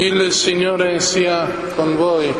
Il Signore sia con voi.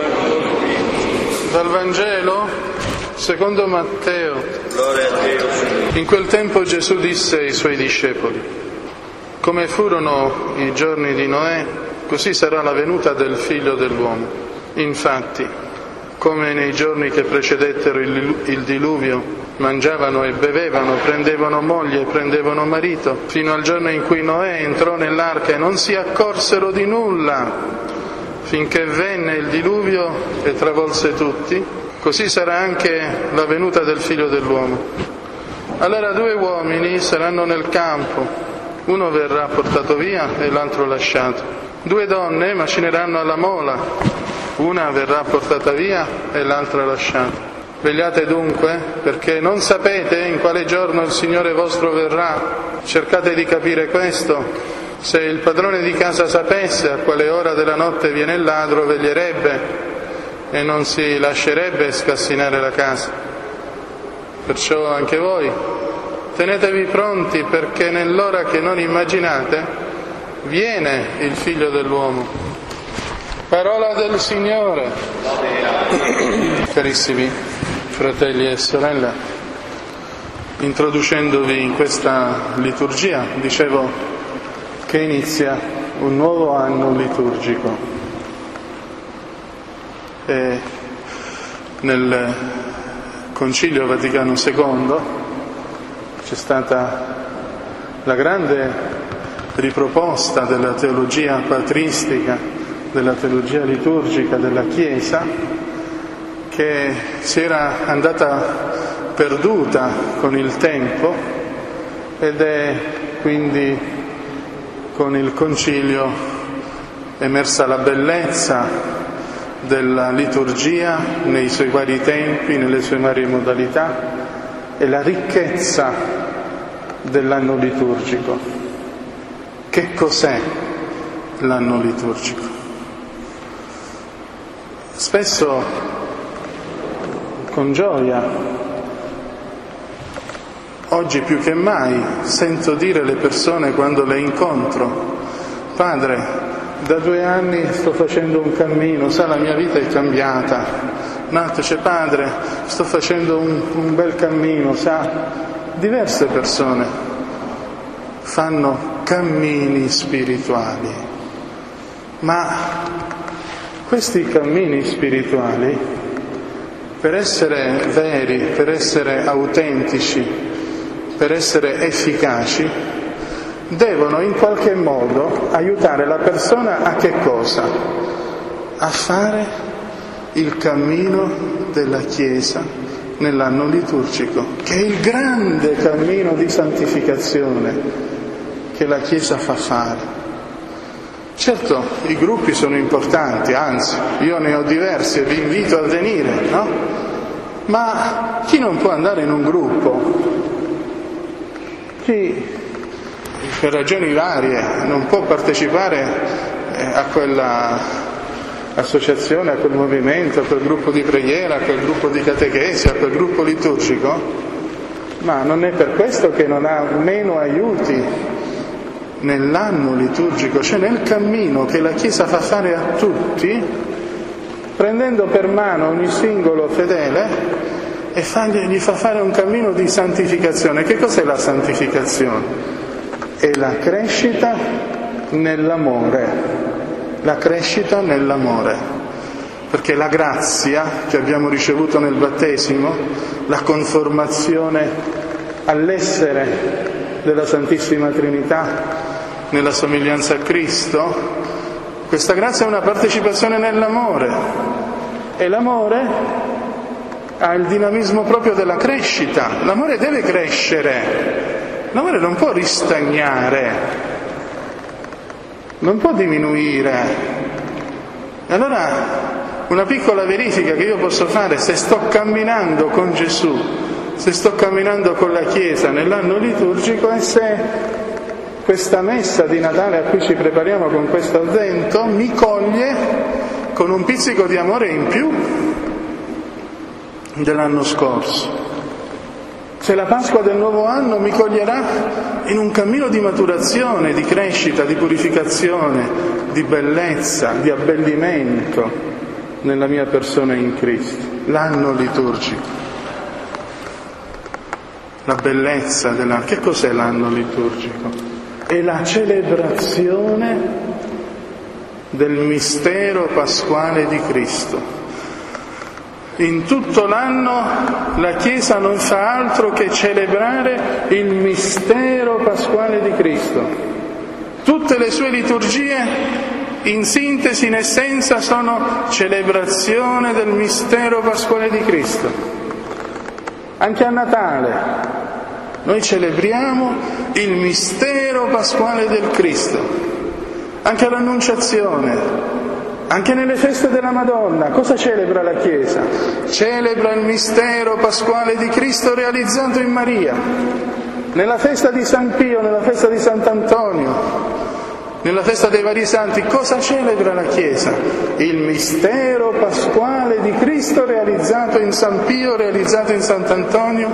Dal Vangelo secondo Matteo. Gloria a Dio, Signore. In quel tempo Gesù disse ai suoi discepoli: come furono i giorni di Noè, così sarà la venuta del Figlio dell'uomo. Infatti, come nei giorni che precedettero il diluvio, mangiavano e bevevano, prendevano moglie e prendevano marito, fino al giorno in cui Noè entrò nell'arca e non si accorsero di nulla, finché venne il diluvio e travolse tutti, così sarà anche la venuta del Figlio dell'uomo. Allora 2 uomini saranno nel campo, uno verrà portato via e l'altro lasciato. 2 donne macineranno alla mola, una verrà portata via e l'altra lasciata. Vegliate dunque, perché non sapete in quale giorno il Signore vostro verrà. Cercate di capire questo. Se il padrone di casa sapesse a quale ora della notte viene il ladro, veglierebbe e non si lascerebbe scassinare la casa. Perciò anche voi tenetevi pronti, perché nell'ora che non immaginate viene il Figlio dell'uomo. Parola del Signore. Carissimi fratelli e sorelle, introducendovi in questa liturgia, dicevo che inizia un nuovo anno liturgico. E nel Concilio Vaticano II c'è stata la grande riproposta della teologia patristica, della teologia liturgica della Chiesa, che si era andata perduta con il tempo, ed è quindi con il Concilio emersa la bellezza della liturgia nei suoi vari tempi, nelle sue varie modalità, e la ricchezza dell'anno liturgico. Che cos'è l'anno liturgico? Spesso, con gioia, oggi più che mai, sento dire le persone quando le incontro: padre, da 2 anni sto facendo un cammino, sa, la mia vita è cambiata. Un altro dice: padre, sto facendo un bel cammino, sa. Diverse persone fanno cammini spirituali, ma questi cammini spirituali, per essere veri, per essere autentici, per essere efficaci, devono in qualche modo aiutare la persona a che cosa? A fare il cammino della Chiesa nell'anno liturgico, che è il grande cammino di santificazione che la Chiesa fa fare. Certo, i gruppi sono importanti, anzi, io ne ho diversi e vi invito a venire, no? Ma chi non può andare in un gruppo? Chi, per ragioni varie, non può partecipare a quella associazione, a quel movimento, a quel gruppo di preghiera, a quel gruppo di catechesi, a quel gruppo liturgico? Ma non è per questo che non ha meno aiuti nell'anno liturgico, cioè nel cammino che la Chiesa fa fare a tutti, prendendo per mano ogni singolo fedele e gli fa fare un cammino di santificazione. Che cos'è la santificazione? È la crescita nell'amore, la crescita nell'amore, perché la grazia che abbiamo ricevuto nel battesimo, la conformazione all'essere della Santissima Trinità, nella somiglianza a Cristo, questa grazia è una partecipazione nell'amore, e l'amore ha il dinamismo proprio della crescita. L'amore deve crescere, l'amore non può ristagnare, non può diminuire. E allora una piccola verifica che io posso fare, se sto camminando con Gesù, se sto camminando con la Chiesa nell'anno liturgico, è se questa messa di Natale a cui ci prepariamo con questo avvento mi coglie con un pizzico di amore in più dell'anno scorso. Se la Pasqua del nuovo anno mi coglierà in un cammino di maturazione, di crescita, di purificazione, di bellezza, di abbellimento nella mia persona in Cristo. L'anno liturgico. La bellezza dell'anno. Che cos'è l'anno liturgico? È la celebrazione del mistero pasquale di Cristo. In tutto l'anno la Chiesa non fa altro che celebrare il mistero pasquale di Cristo. Tutte le sue liturgie, in sintesi, in essenza, sono celebrazione del mistero pasquale di Cristo. Anche a Natale noi celebriamo il mistero pasquale del Cristo. Anche all'Annunciazione. Anche nelle feste della Madonna, cosa celebra la Chiesa? Celebra il mistero pasquale di Cristo realizzato in Maria. Nella festa di San Pio, nella festa di Sant'Antonio, nella festa dei vari santi, cosa celebra la Chiesa? Il mistero pasquale di Cristo realizzato in San Pio, realizzato in Sant'Antonio,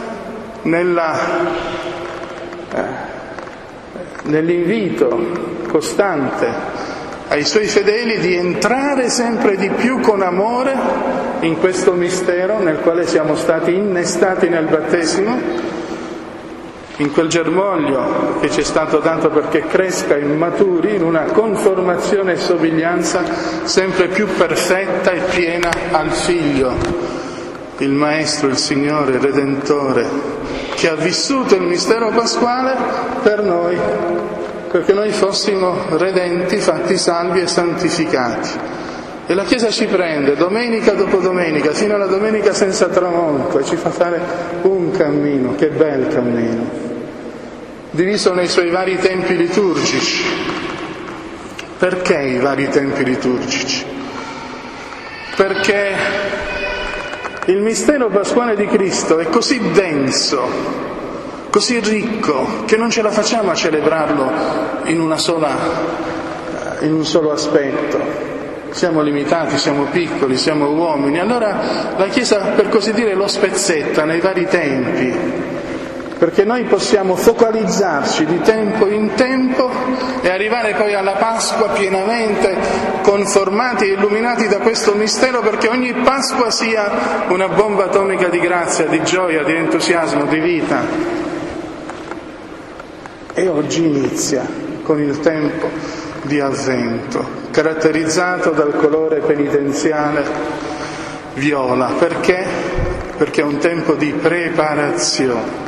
nell'invito costante ai suoi fedeli di entrare sempre di più con amore in questo mistero nel quale siamo stati innestati nel battesimo, in quel germoglio che ci è stato dato perché cresca e maturi in una conformazione e somiglianza sempre più perfetta e piena al Figlio, il Maestro, il Signore, il Redentore, che ha vissuto il mistero pasquale per noi, perché noi fossimo redenti, fatti salvi e santificati. E la Chiesa ci prende domenica dopo domenica, fino alla domenica senza tramonto, e ci fa fare un cammino, che bel cammino, diviso nei suoi vari tempi liturgici. Perché i vari tempi liturgici? Perché il mistero pasquale di Cristo è così denso, così ricco, che non ce la facciamo a celebrarlo in un solo aspetto. Siamo limitati, siamo piccoli, siamo uomini. Allora la Chiesa, per così dire, lo spezzetta nei vari tempi, perché noi possiamo focalizzarci di tempo in tempo e arrivare poi alla Pasqua pienamente conformati e illuminati da questo mistero, perché ogni Pasqua sia una bomba atomica di grazia, di gioia, di entusiasmo, di vita. E oggi inizia con il tempo di Avvento, caratterizzato dal colore penitenziale viola. Perché? Perché è un tempo di preparazione.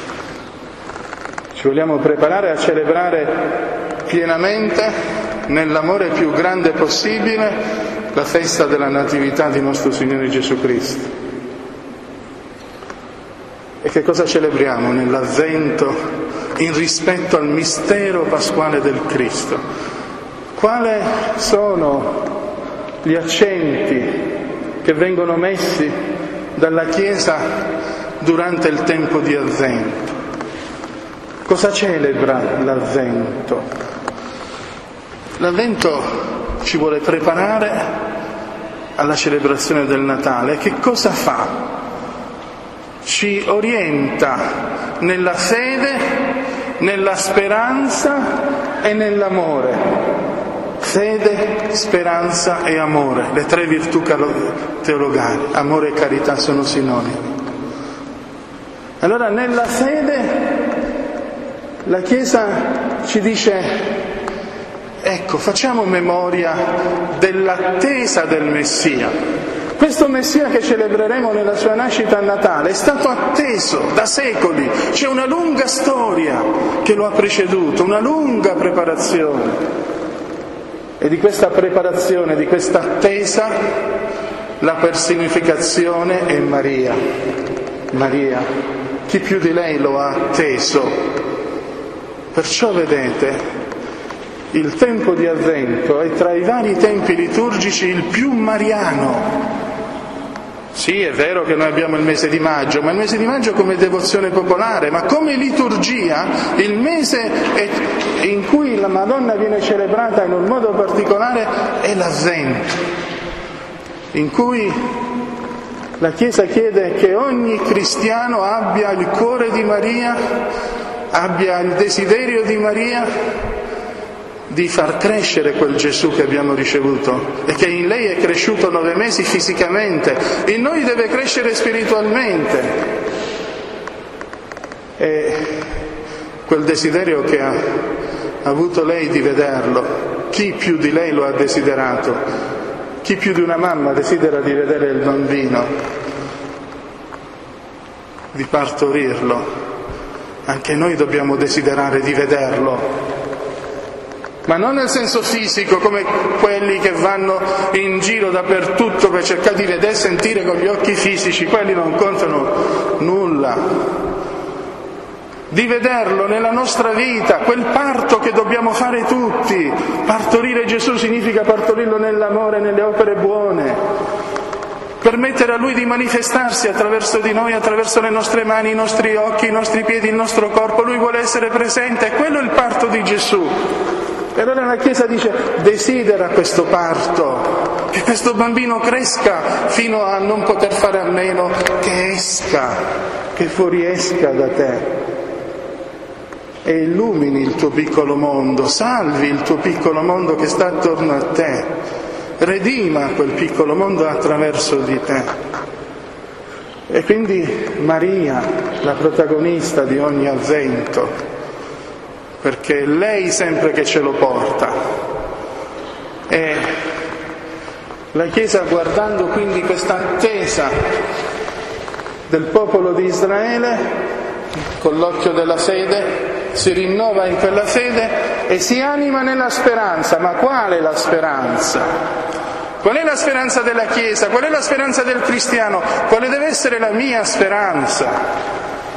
Ci vogliamo preparare a celebrare pienamente, nell'amore più grande possibile, la festa della Natività di nostro Signore Gesù Cristo. E che cosa celebriamo nell'Avvento in rispetto al mistero pasquale del Cristo? Quali sono gli accenti che vengono messi dalla Chiesa durante il tempo di Avvento? Cosa celebra l'Avvento? L'Avvento ci vuole preparare alla celebrazione del Natale. Che cosa fa? Ci orienta nella fede, nella speranza e nell'amore. Fede, speranza e amore, le tre virtù teologali. Amore e carità sono sinonimi. Allora nella fede la Chiesa ci dice: ecco, facciamo memoria dell'attesa del Messia. Questo Messia che celebreremo nella sua nascita a Natale è stato atteso da secoli, c'è una lunga storia che lo ha preceduto, una lunga preparazione. E di questa preparazione, di questa attesa, la personificazione è Maria. Maria, chi più di lei lo ha atteso? Perciò vedete, il tempo di Avvento è tra i vari tempi liturgici il più mariano. Sì, è vero che noi abbiamo il mese di maggio, ma il mese di maggio come devozione popolare, ma come liturgia, il mese in cui la Madonna viene celebrata in un modo particolare è l'Avvento, in cui la Chiesa chiede che ogni cristiano abbia il cuore di Maria, abbia il desiderio di Maria, di far crescere quel Gesù che abbiamo ricevuto e che in lei è cresciuto 9 mesi fisicamente, in noi deve crescere spiritualmente. E quel desiderio che ha avuto lei di vederlo, chi più di lei lo ha desiderato? Chi più di una mamma desidera di vedere il bambino, di partorirlo? Anche noi dobbiamo desiderare di vederlo. Ma non nel senso fisico, come quelli che vanno in giro dappertutto per cercare di vedere e sentire con gli occhi fisici, quelli non contano nulla. Di vederlo nella nostra vita, quel parto che dobbiamo fare tutti. Partorire Gesù significa partorirlo nell'amore, nelle opere buone. Permettere a Lui di manifestarsi attraverso di noi, attraverso le nostre mani, i nostri occhi, i nostri piedi, il nostro corpo. Lui vuole essere presente, e quello è il parto di Gesù. E allora la Chiesa dice: desidera questo parto, che questo bambino cresca fino a non poter fare a meno, che esca, che fuoriesca da te e illumini il tuo piccolo mondo, salvi il tuo piccolo mondo che sta attorno a te, redima quel piccolo mondo attraverso di te. E quindi Maria, la protagonista di ogni avvento, perché è lei sempre che ce lo porta. E la Chiesa, guardando quindi questa attesa del popolo di Israele, con l'occhio della fede, si rinnova in quella fede e si anima nella speranza. Ma qual è la speranza? Qual è la speranza della Chiesa? Qual è la speranza del cristiano? Quale deve essere la mia speranza?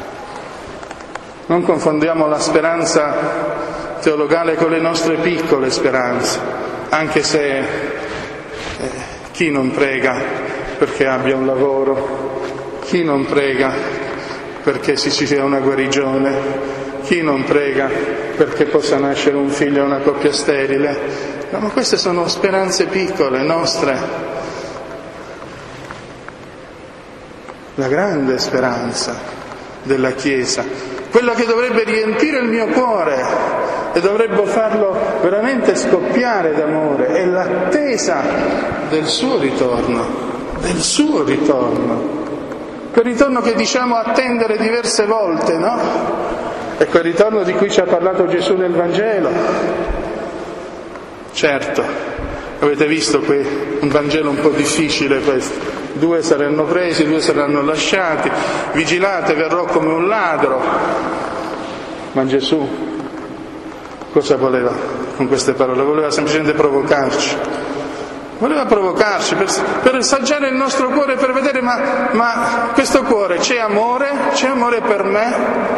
Non confondiamo la speranza teologale con le nostre piccole speranze, anche se chi non prega perché abbia un lavoro, chi non prega perché ci sia una guarigione, chi non prega perché possa nascere un figlio a una coppia sterile. No, ma queste sono speranze piccole nostre. La grande speranza della Chiesa, quella che dovrebbe riempire il mio cuore e dovrebbe farlo veramente scoppiare d'amore, è l'attesa del suo ritorno, quel ritorno che diciamo attendere diverse volte, no? È quel ritorno di cui ci ha parlato Gesù nel Vangelo. Certo, avete visto un Vangelo un po' difficile questo. 2 saranno presi, 2 saranno lasciati, vigilate, verrò come un ladro. Ma Gesù cosa voleva con queste parole? Voleva semplicemente provocarci. Voleva provocarci per assaggiare il nostro cuore, per vedere ma questo cuore c'è amore per me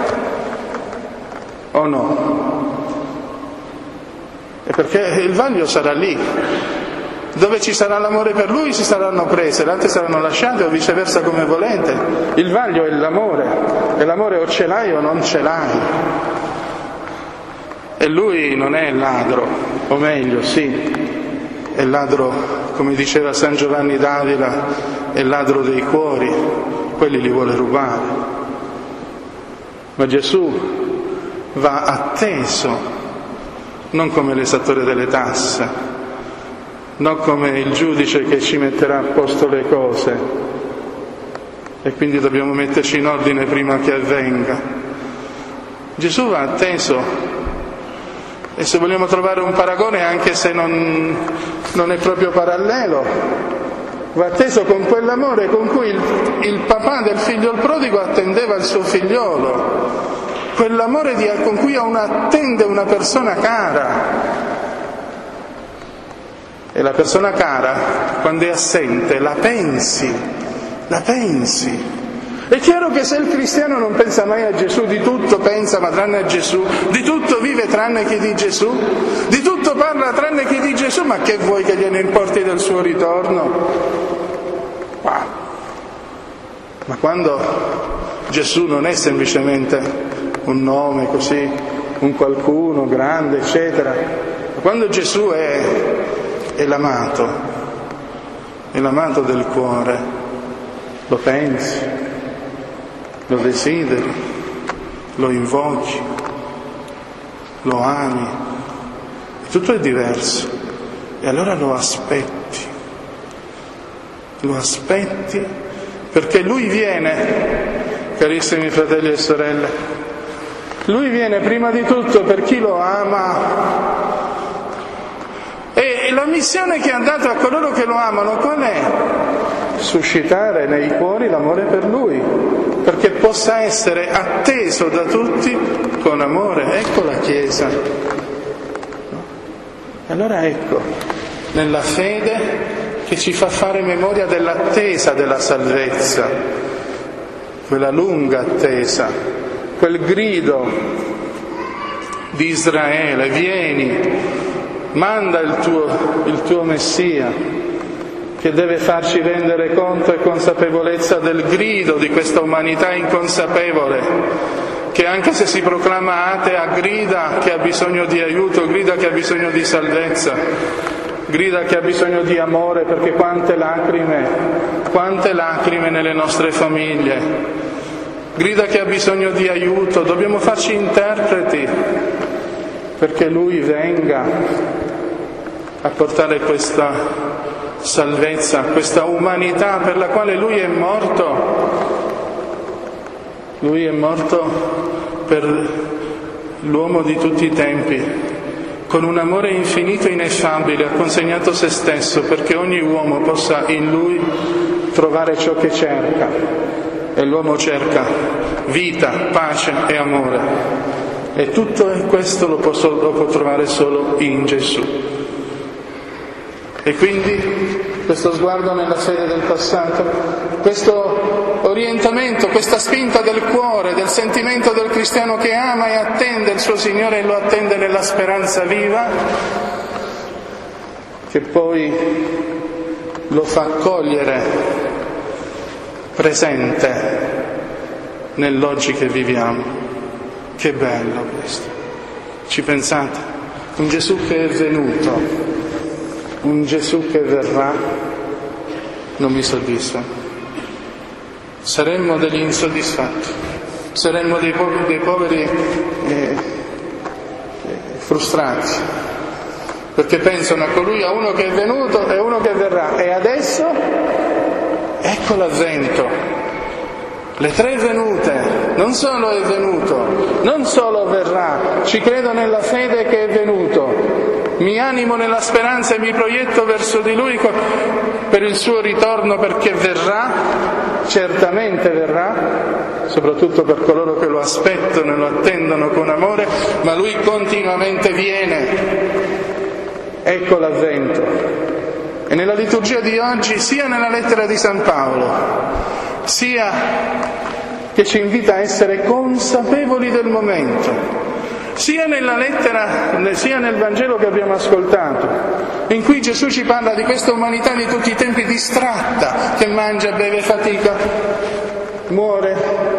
o no? E perché il vaglio sarà lì. Dove ci sarà l'amore per Lui si saranno prese, le altre saranno lasciate o viceversa come volete. Il vaglio è l'amore, e l'amore o ce l'hai o non ce l'hai. E Lui non è ladro, o meglio, sì, è ladro, come diceva San Giovanni d'Avila, è ladro dei cuori, quelli li vuole rubare. Ma Gesù va atteso, non come l'esattore delle tasse, non come il giudice che ci metterà a posto le cose e quindi dobbiamo metterci in ordine prima che avvenga. Gesù va atteso, e se vogliamo trovare un paragone, anche se non è proprio parallelo, va atteso con quell'amore con cui il papà del figlio il prodigo attendeva il suo figliolo, quell'amore con cui attende una persona cara. E la persona cara, quando è assente, la pensi. È chiaro che se il cristiano non pensa mai a Gesù, di tutto pensa ma tranne a Gesù, di tutto vive tranne che di Gesù, di tutto parla tranne che di Gesù, ma che vuoi che gliene importi del suo ritorno? Wow. Ma quando Gesù non è semplicemente un nome così, un qualcuno grande, eccetera, ma quando Gesù è l'amato del cuore, lo pensi, lo desideri, lo invochi, lo ami, tutto è diverso. E allora lo aspetti, perché lui viene, carissimi fratelli e sorelle, lui viene prima di tutto per chi lo ama. E la missione che ha dato a coloro che lo amano qual è? Suscitare nei cuori l'amore per lui, perché possa essere atteso da tutti con amore. Ecco la Chiesa. E allora ecco, nella fede che ci fa fare memoria dell'attesa della salvezza, quella lunga attesa, quel grido di Israele: vieni, manda il tuo Messia, che deve farci rendere conto e consapevolezza del grido di questa umanità inconsapevole, che anche se si proclama atea grida che ha bisogno di aiuto, grida che ha bisogno di salvezza, grida che ha bisogno di amore, perché quante lacrime nelle nostre famiglie, grida che ha bisogno di aiuto. Dobbiamo farci interpreti perché Lui venga a portare questa salvezza, questa umanità per la quale Lui è morto. Lui è morto per l'uomo di tutti i tempi, con un amore infinito e ineffabile, ha consegnato se stesso perché ogni uomo possa in Lui trovare ciò che cerca. E l'uomo cerca vita, pace e amore. E tutto questo lo può trovare solo in Gesù. E quindi questo sguardo nella fede del passato, questo orientamento, questa spinta del cuore, del sentimento del cristiano che ama e attende il suo Signore e lo attende nella speranza viva, che poi lo fa cogliere presente nell'oggi che viviamo. Che bello questo! Ci pensate? Un Gesù che è venuto, un Gesù che verrà, non mi soddisfa. Saremmo degli insoddisfatti, saremmo dei poveri frustrati, perché pensano a uno che è venuto e uno che verrà. E adesso ecco l'avvento, le tre venute. Non solo è venuto, non solo verrà, ci credo nella fede che è venuto, mi animo nella speranza e mi proietto verso di Lui per il suo ritorno, perché verrà, certamente verrà, soprattutto per coloro che lo aspettano e lo attendono con amore, ma Lui continuamente viene. Ecco l'avvento. E nella liturgia di oggi, sia nella lettera di San Paolo, sia che ci invita a essere consapevoli del momento, sia nella lettera, sia nel Vangelo che abbiamo ascoltato, in cui Gesù ci parla di questa umanità di tutti i tempi distratta, che mangia, beve, fatica, muore,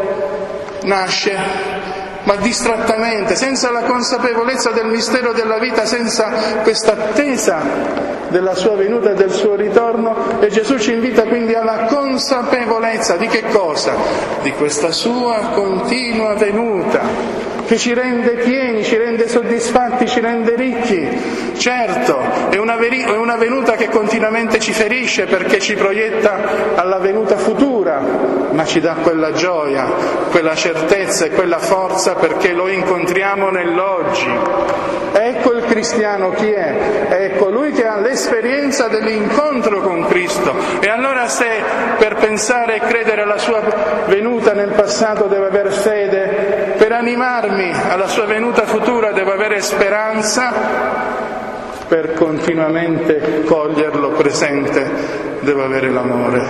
nasce, ma distrattamente, senza la consapevolezza del mistero della vita, senza questa attesa della sua venuta e del suo ritorno. E Gesù ci invita quindi alla consapevolezza di che cosa? Di questa sua continua venuta, che ci rende pieni, ci rende soddisfatti, ci rende ricchi. Certo, è una venuta che continuamente ci ferisce, perché ci proietta alla venuta futura, ma ci dà quella gioia, quella certezza e quella forza, perché lo incontriamo nell'oggi. Ecco il cristiano chi è? È colui che ha l'esperienza dell'incontro con Cristo. E allora, se per pensare e credere alla sua venuta nel passato devo aver fede, per animarmi alla sua venuta futura devo avere speranza, per continuamente coglierlo presente devo avere l'amore,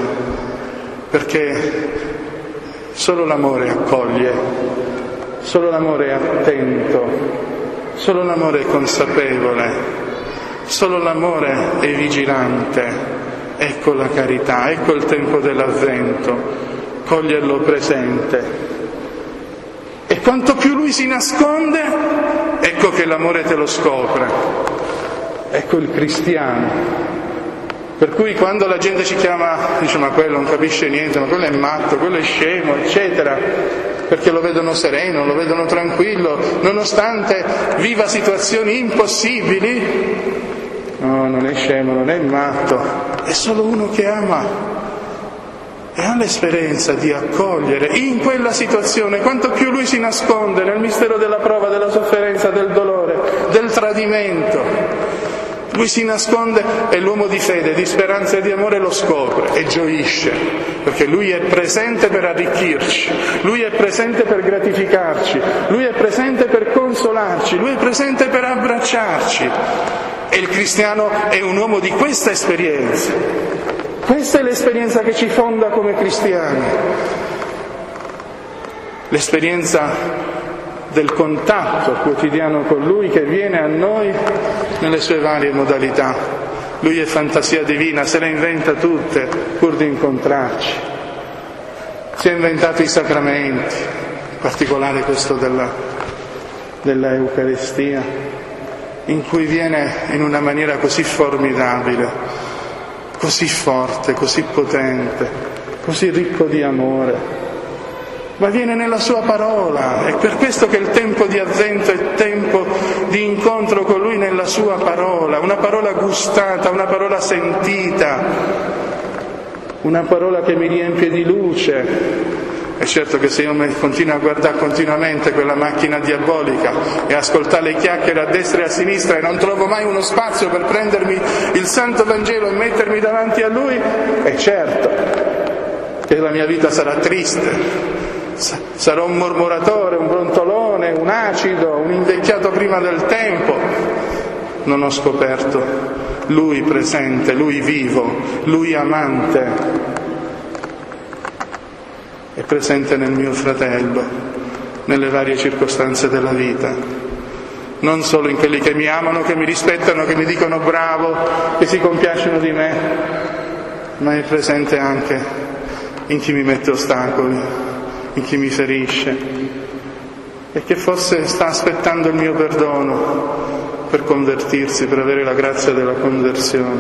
perché solo l'amore accoglie, solo l'amore è attento, solo l'amore è consapevole, solo l'amore è vigilante. Ecco la carità, ecco il tempo dell'avvento, coglierlo presente. E quanto più lui si nasconde, ecco che l'amore te lo scopre. Ecco il cristiano. Per cui quando la gente ci chiama, dice: ma quello non capisce niente, ma quello è matto, quello è scemo, eccetera, perché lo vedono sereno, lo vedono tranquillo, nonostante viva situazioni impossibili. No, non è scemo, non è matto, è solo uno che ama e ha l'esperienza di accogliere in quella situazione. Quanto più lui si nasconde nel mistero della prova, della sofferenza, del dolore, del tradimento, lui si nasconde e l'uomo di fede, di speranza e di amore lo scopre e gioisce, perché lui è presente per arricchirci, lui è presente per gratificarci, lui è presente per consolarci, lui è presente per abbracciarci. E il cristiano è un uomo di questa esperienza. Questa è l'esperienza che ci fonda come cristiani. L'esperienza del contatto quotidiano con Lui che viene a noi nelle sue varie modalità. Lui è fantasia divina, se le inventa tutte pur di incontrarci. Si è inventato i sacramenti, in particolare questo della Eucaristia, in cui viene in una maniera così formidabile, così forte, così potente, così ricco di amore, ma viene nella sua parola. È per questo che il tempo di Avvento è tempo di incontro con Lui nella sua parola, una parola gustata, una parola sentita, una parola che mi riempie di luce. È certo che se io mi continuo a guardare continuamente quella macchina diabolica e ascoltare le chiacchiere a destra e a sinistra e non trovo mai uno spazio per prendermi il Santo Vangelo e mettermi davanti a Lui, è certo che la mia vita sarà triste, sarò un mormoratore, un brontolone, un acido, un invecchiato prima del tempo. Non ho scoperto Lui presente, Lui vivo, Lui amante. È presente nel mio fratello, nelle varie circostanze della vita, non solo in quelli che mi amano, che mi rispettano, che mi dicono bravo, che si compiacciono di me, ma è presente anche in chi mi mette ostacoli, in chi mi ferisce e che forse sta aspettando il mio perdono per convertirsi, per avere la grazia della conversione.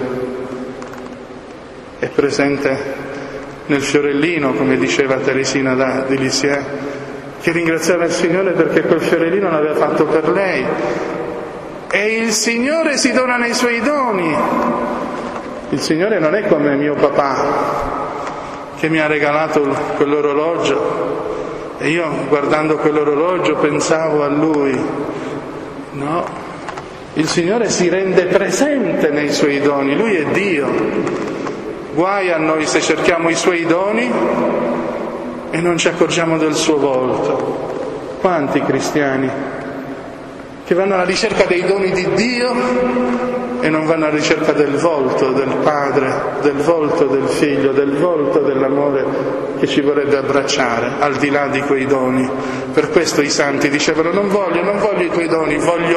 È presente nel fiorellino, come diceva Teresina di Lisieux, che ringraziava il Signore perché quel fiorellino l'aveva fatto per lei. E il Signore si dona nei Suoi doni. Il Signore non è come mio papà, che mi ha regalato quell'orologio e io, guardando quell'orologio, pensavo a Lui. No, il Signore si rende presente nei Suoi doni, Lui è Dio. Guai a noi se cerchiamo i Suoi doni e non ci accorgiamo del Suo volto. Quanti cristiani che vanno alla ricerca dei doni di Dio e non vanno alla ricerca del volto del Padre, del volto del Figlio, del volto dell'amore che ci vorrebbe abbracciare al di là di quei doni. Per questo i santi dicevano: non voglio i tuoi doni, voglio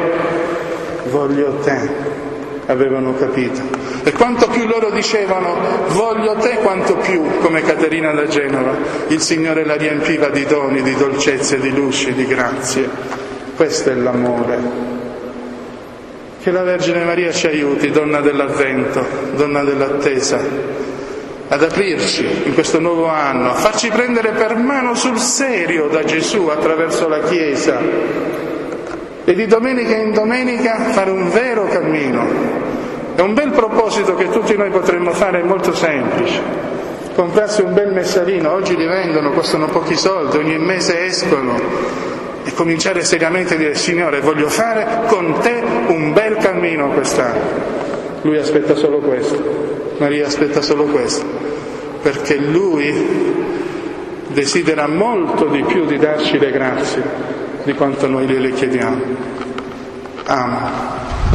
te. Avevano capito. E quanto più loro dicevano voglio te, quanto più, come Caterina da Genova, il Signore la riempiva di doni, di dolcezze, di luci, di grazie. Questo è l'amore. Che la Vergine Maria ci aiuti, donna dell'Avvento, donna dell'attesa, ad aprirci in questo nuovo anno, a farci prendere per mano sul serio da Gesù attraverso la Chiesa e di domenica in domenica fare un vero cammino. È un bel proposito che tutti noi potremmo fare, è molto semplice. Comprarsi un bel messalino, oggi li vendono, costano pochi soldi, ogni mese escono, e cominciare seriamente a dire: Signore, voglio fare con te un bel cammino quest'anno. Lui aspetta solo questo, Maria aspetta solo questo, perché Lui desidera molto di più di darci le grazie di quanto noi le chiediamo. Ama.